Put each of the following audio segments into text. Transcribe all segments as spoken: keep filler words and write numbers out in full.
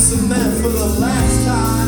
some meth for the last time.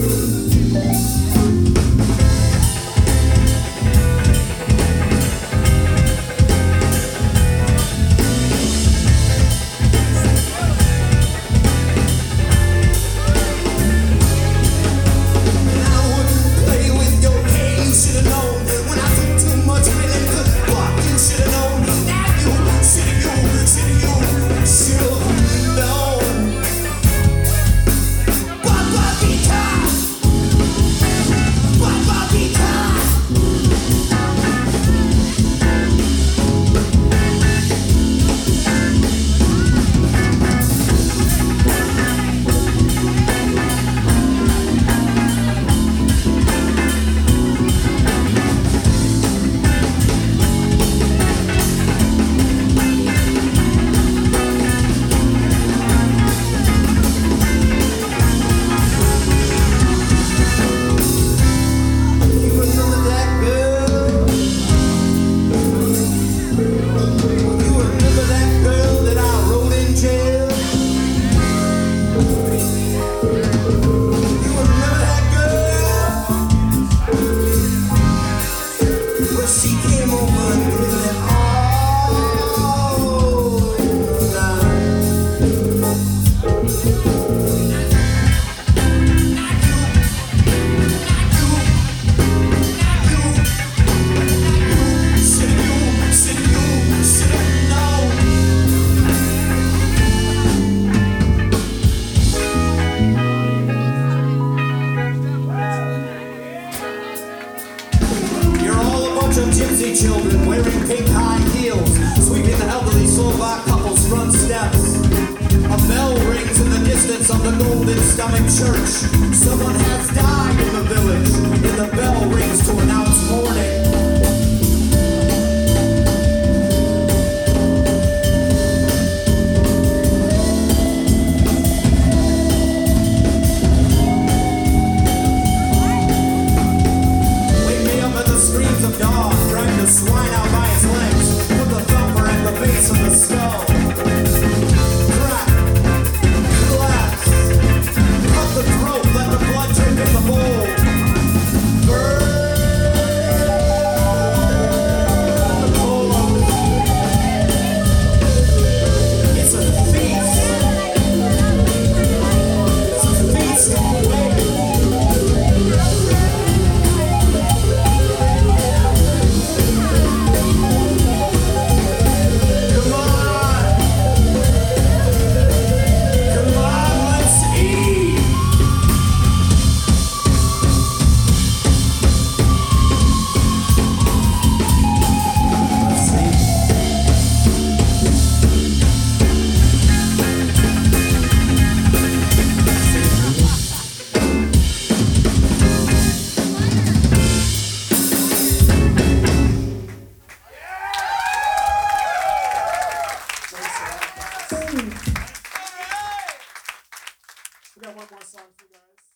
Gypsy children wearing pink high heels, sweeping the elderly Slovak couple's front steps. A bell rings in the distance of the Golden Stomach Church. Someone has died in the village, and the bell rings to announce mourning. Swine out by his legs, put the thumper at the base of the skull. Crack, collapse, cut the throat, let the blood drip in the bowl. Burn the coal. It's a feast. It's a feast of wait. We got one more song for you guys.